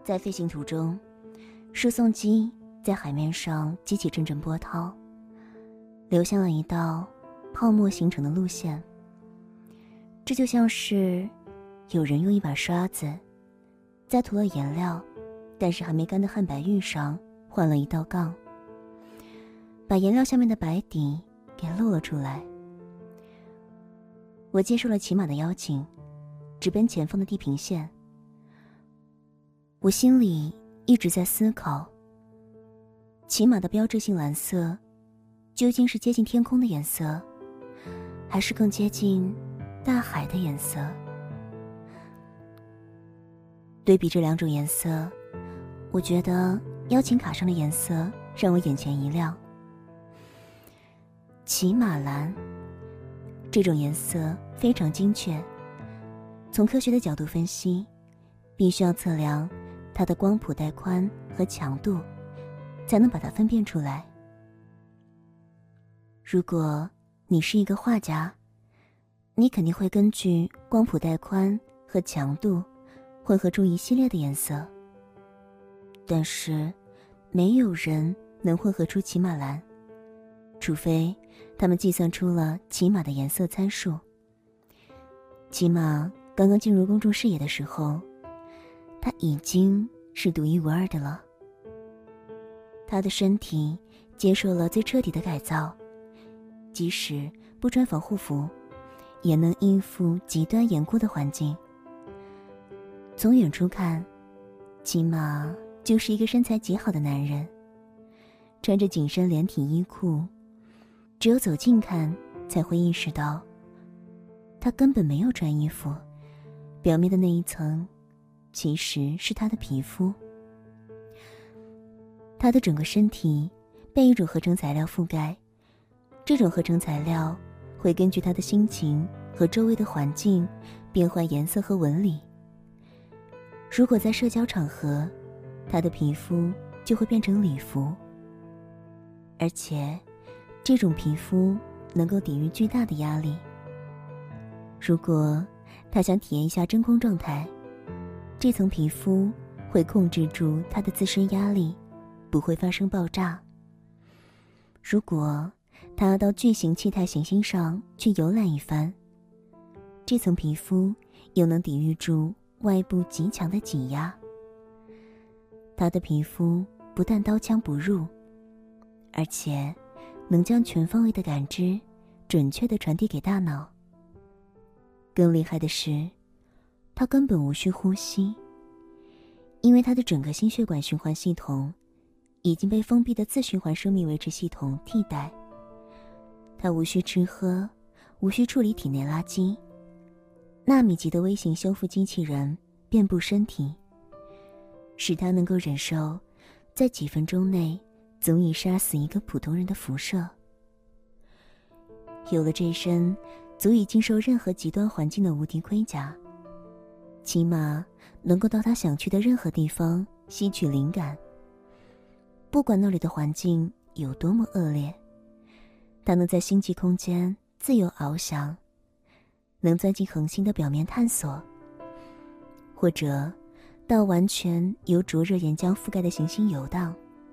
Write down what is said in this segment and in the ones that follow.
在飞行途中，输送机在海面上激起阵阵波涛，留下了一道泡沫形成的路线。这就像是有人用一把刷子在涂了颜料但是还没干的汉白玉上换了一道杠，把颜料下面的白底给露了出来。我接受了骑马的邀请，直奔前方的地平线。我心里一直在思考，骑马的标志性蓝色究竟是接近天空的颜色，还是更接近大海的颜色？对比这两种颜色，我觉得邀请卡上的颜色让我眼前一亮。骑马蓝这种颜色非常精确，从科学的角度分析，必须要测量它的光谱带宽和强度，才能把它分辨出来。如果你是一个画家，你肯定会根据光谱带宽和强度混合出一系列的颜色，但是没有人能混合出骑马蓝，除非他们计算出了骑马的颜色参数。骑马刚刚进入公众视野的时候，它已经是独一无二的了。它的身体接受了最彻底的改造，即使不穿防护服，也能应付极端严酷的环境。从远处看，骑马就是一个身材极好的男人，穿着紧身连体衣裤，只有走近看才会意识到，他根本没有穿衣服，表面的那一层其实是他的皮肤。他的整个身体被一种合成材料覆盖，这种合成材料会根据他的心情和周围的环境变换颜色和纹理。如果在社交场合，他的皮肤就会变成礼服，而且这种皮肤能够抵御巨大的压力。如果他想体验一下真空状态，这层皮肤会控制住他的自身压力，不会发生爆炸。如果他要到巨型气态行星上去游览一番，这层皮肤又能抵御住外部极强的挤压。他的皮肤不但刀枪不入，而且能将全方位的感知准确地传递给大脑。更厉害的是，他根本无需呼吸，因为他的整个心血管循环系统已经被封闭的自循环生命维持系统替代。他无需吃喝，无需处理体内垃圾，纳米级的微型修复机器人遍布身体，使他能够忍受在几分钟内足以杀死一个普通人的辐射。有了这身足以经受任何极端环境的无敌盔甲，骑马能够到他想去的任何地方吸取灵感，不管那里的环境有多么恶劣，他能在星际空间自由翱翔，能钻进恒星的表面探索，或者到完全由灼热岩浆覆盖的行星游荡。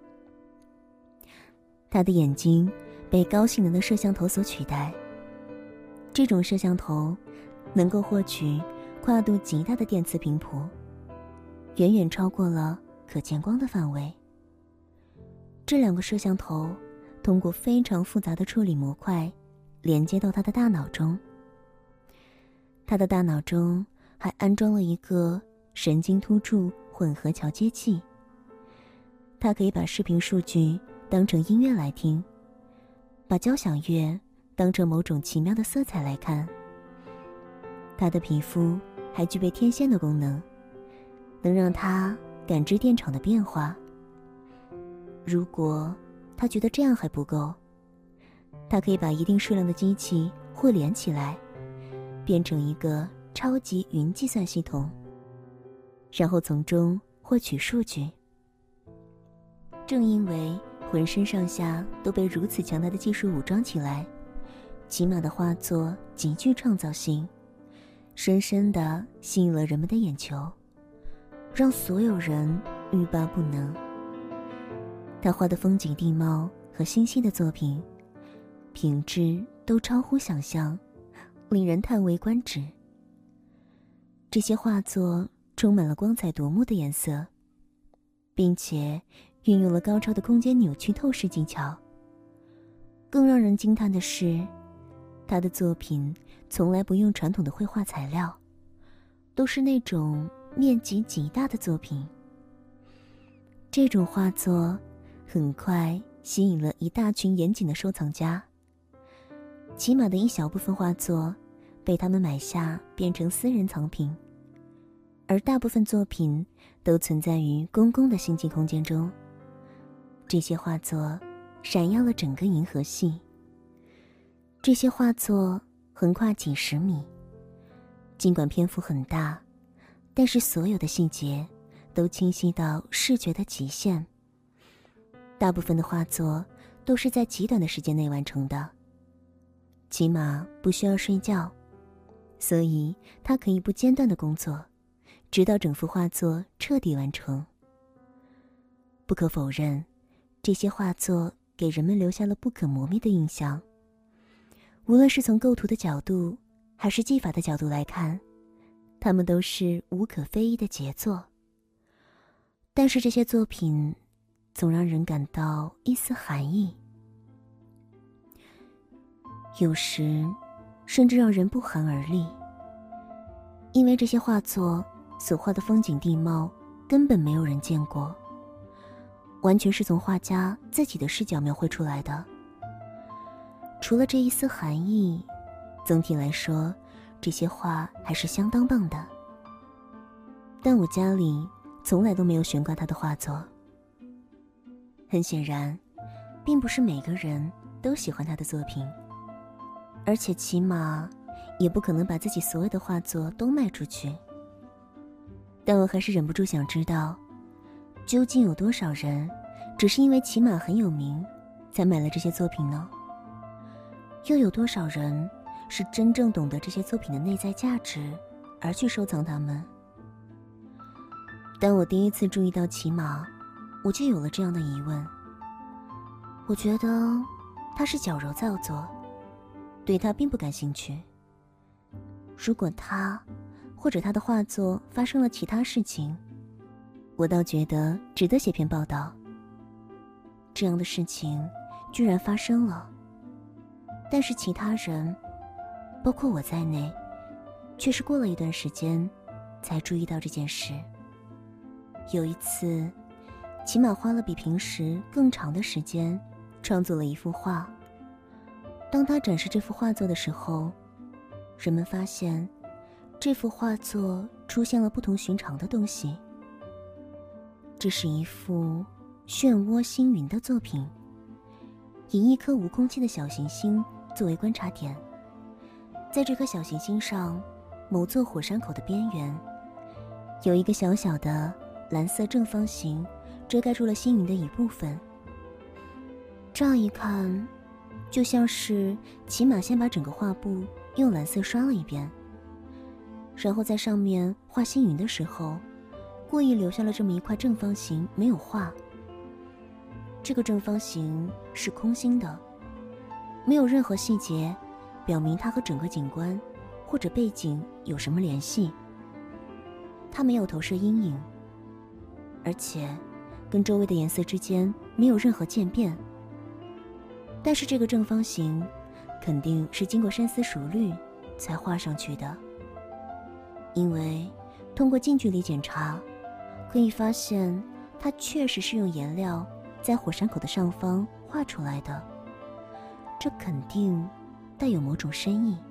他的眼睛被高性能的摄像头所取代，这种摄像头能够获取跨度极大的电磁频谱，远远超过了可见光的范围。这两个摄像头通过非常复杂的处理模块连接到他的大脑中。他的大脑中还安装了一个神经突触混合桥接器，它可以把视频数据当成音乐来听，把交响乐当成某种奇妙的色彩来看。他的皮肤还具备天线的功能，能让他感知电场的变化。如果他觉得这样还不够，他可以把一定数量的机器互联起来，变成一个超级云计算系统，然后从中获取数据。正因为浑身上下都被如此强大的技术武装起来，骑马的画作极具创造性，深深地吸引了人们的眼球。 让所有人欲罢不能。他画的风景地貌和星系的作品，品质都超乎想象，令人叹为观止。这些画作充满了光彩夺目的颜色，并且运用了高超的空间扭曲透视技巧。更让人惊叹的是，他的作品从来不用传统的绘画材料，都是那种面积极大的作品。这种画作很快吸引了一大群严谨的收藏家，起码的一小部分画作被他们买下变成私人藏品，而大部分作品都存在于公共的星际空间中。这些画作闪耀了整个银河系。这些画作横跨几十米，尽管篇幅很大，但是所有的细节都清晰到视觉的极限。大部分的画作都是在极短的时间内完成的，起码不需要睡觉，所以他可以不间断的工作，直到整幅画作彻底完成。不可否认，这些画作给人们留下了不可磨灭的印象。无论是从构图的角度还是技法的角度来看，它们都是无可非议的杰作。但是这些作品总让人感到一丝寒意，有时甚至让人不寒而栗，因为这些画作所画的风景地貌根本没有人见过，完全是从画家自己的视角描绘出来的。除了这一丝寒意，总体来说，这些画还是相当棒的。但我家里从来都没有悬挂他的画作。很显然，并不是每个人都喜欢他的作品，而且起码也不可能把自己所有的画作都卖出去。但我还是忍不住想知道，究竟有多少人只是因为骑马很有名才买了这些作品呢？又有多少人是真正懂得这些作品的内在价值而去收藏它们？当我第一次注意到骑马，我就有了这样的疑问。我觉得他是矫揉造作，对他并不感兴趣。如果他或者他的画作发生了其他事情，我倒觉得值得写篇报道。这样的事情居然发生了，但是其他人，包括我在内，却是过了一段时间才注意到这件事。有一次，骑马花了比平时更长的时间创作了一幅画。当他展示这幅画作的时候，人们发现这幅画作出现了不同寻常的东西。这是一幅漩涡星云的作品，以一颗无空气的小行星作为观察点，在这颗小行星上某座火山口的边缘，有一个小小的蓝色正方形遮盖住了星云的一部分。乍一看，就像是骑马先把整个画布用蓝色刷了一遍，然后在上面画星云的时候，故意留下了这么一块正方形没有画。这个正方形是空心的，没有任何细节表明它和整个景观或者背景有什么联系。它没有投射阴影，而且跟周围的颜色之间没有任何渐变。但是这个正方形肯定是经过深思熟虑才画上去的，因为通过近距离检查，可以发现它确实是用颜料在火山口的上方画出来的，这肯定带有某种深意。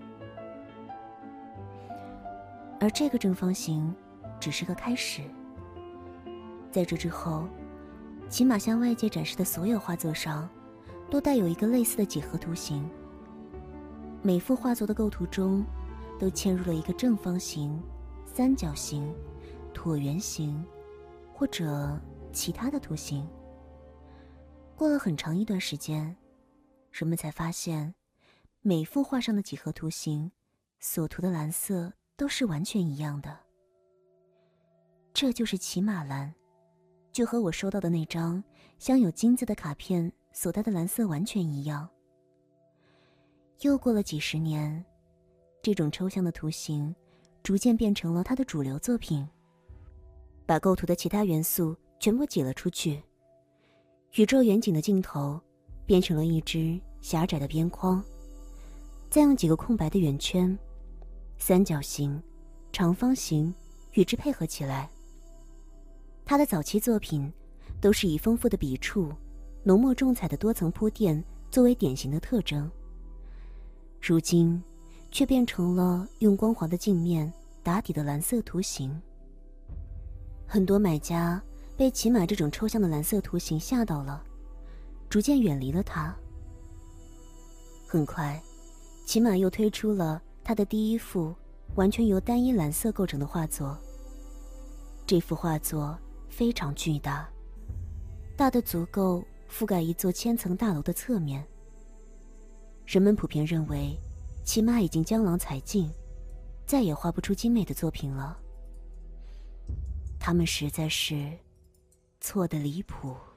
而这个正方形只是个开始，在这之后，骑马向外界展示的所有画作上都带有一个类似的几何图形，每幅画作的构图中都嵌入了一个正方形、三角形、椭圆形或者其他的图形。过了很长一段时间，人们才发现每幅画上的几何图形所涂的蓝色都是完全一样的。 这就是骑马蓝，就和我收到的那张镶有金字的卡片所带的蓝色完全一样。又过了几十年，这种抽象的图形逐渐变成了他的主流作品，把构图的其他元素全部挤了出去，宇宙远景的镜头变成了一只狭窄的边框，再用几个空白的圆圈、三角形、长方形与之配合起来。他的早期作品都是以丰富的笔触、浓墨重彩的多层铺垫作为典型的特征，如今却变成了用光滑的镜面打底的蓝色图形。很多买家被骑马这种抽象的蓝色图形吓到了，逐渐远离了它。很快，骑马又推出了他的第一幅完全由单一蓝色构成的画作。这幅画作非常巨大，大得足够覆盖一座1000层大楼的侧面。人们普遍认为，骑马已经江郎才尽，再也画不出精美的作品了。他们实在是错得离谱。